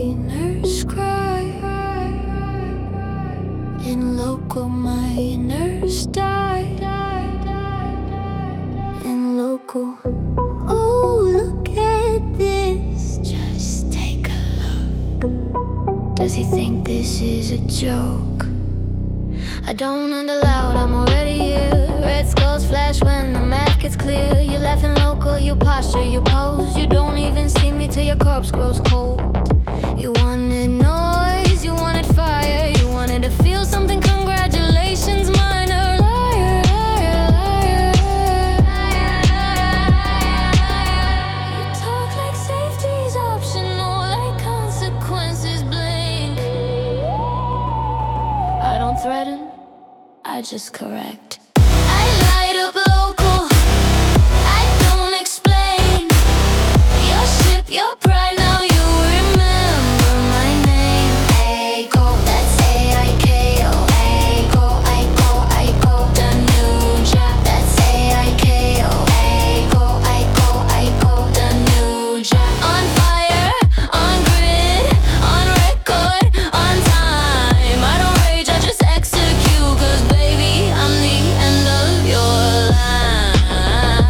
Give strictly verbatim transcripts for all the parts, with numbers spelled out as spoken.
miners cry. In local miners die. In local. Oh, look at this. Just take a look. Does he think this is a joke? I don't under loud, I'm already here. Red skulls flash when the math gets clear. You're laughing local, you posture, you pose. You don't even see me till your corpse grows cold. You wanted noise, you wanted fire. You wanted to feel something, congratulations, minor. Liar, liar, liar, liar. You talk like safety's optional, like consequences blink. I don't threaten, I just correct. I light up local, I don't explain. Your ship, your pride, now you remember my name. Aiko, that's A I K O. Aiko, Aiko, Aiko, the new job. That's A I K O. Aiko, Aiko, Aiko, the new job. On fire, on grid, on record, on time. I don't rage, I just execute. Cause baby, I'm the end of your line.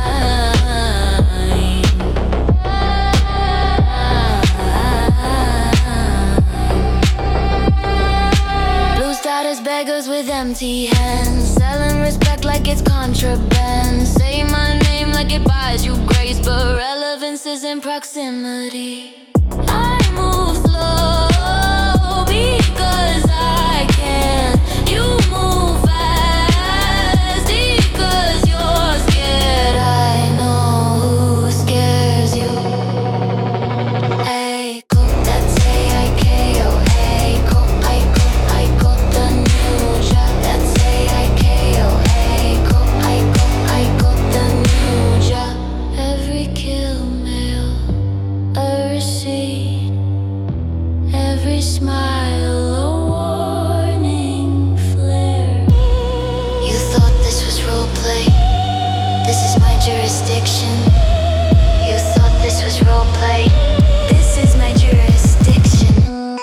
Blue status beggars with empty hands, selling respect like it's contraband. Say my name like it buys you grace, but relevance is in proximity. I move slow because I can. You move fast because you're scared. I know who scares you. Aiko, that's A I K O. Aiko, Aiko, Aiko, the new job. That's A I K O. Aiko, Aiko, Aiko, the new job. Every kill mail, a receipt. Every smile, a warning flare. You thought this was roleplay. This is my jurisdiction. You thought this was roleplay. This is my jurisdiction.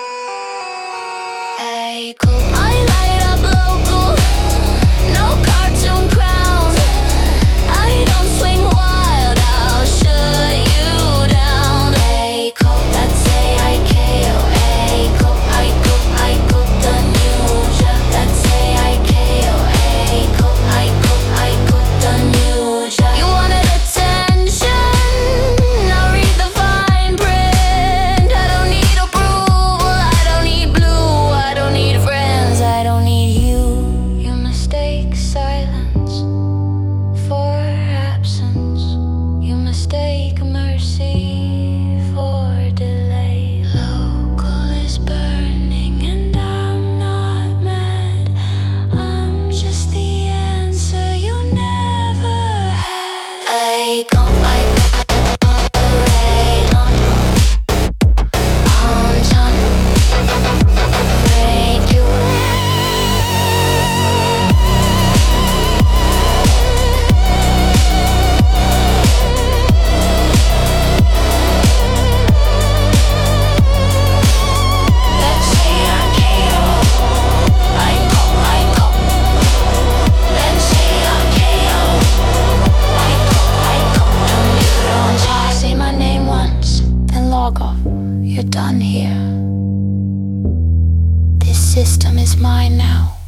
Aiko. I light up local, no cartoon crowns. I don't swing wild, I'll shut you down. Aiko, that's A I K O. Aiko, Aiko, Aiko, the new job. That's A I K O. Aiko, Aiko, Aiko, the new job. You wanted attention, now read the fine print. I don't need approval, I don't need blue, I don't need friends, I don't need you. You mistake silence for absence. You mistake mercy for delay. Local is burning and I'm not mad. I'm just the answer you never had. Aiko, Aiko, rain on, on time, break you. That's A I K O. Aiko, Aiko. That's A I K O. Aiko, Aiko. You don't just say my name once, then log off. You're done here. This system is mine now.